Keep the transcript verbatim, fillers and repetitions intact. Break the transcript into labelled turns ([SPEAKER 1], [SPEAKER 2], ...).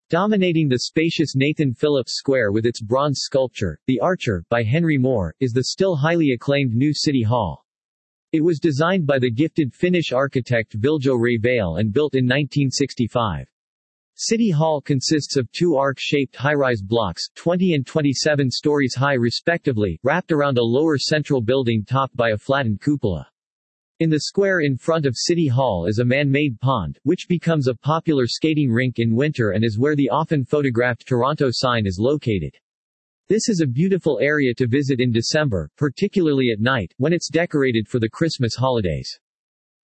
[SPEAKER 1] Dominating the spacious Nathan Phillips Square with its bronze sculpture, The Archer, by Henry Moore, is the still highly acclaimed new City Hall. It was designed by the gifted Finnish architect Viljo Raivale and built in nineteen sixty-five. City Hall consists of two arc-shaped high-rise blocks, twenty and twenty-seven stories high respectively, wrapped around a lower central building topped by a flattened cupola. In the square in front of City Hall is a man-made pond, which becomes a popular skating rink in winter and is where the often photographed Toronto sign is located. This is a beautiful area to visit in December, particularly at night, when it's decorated for the Christmas holidays.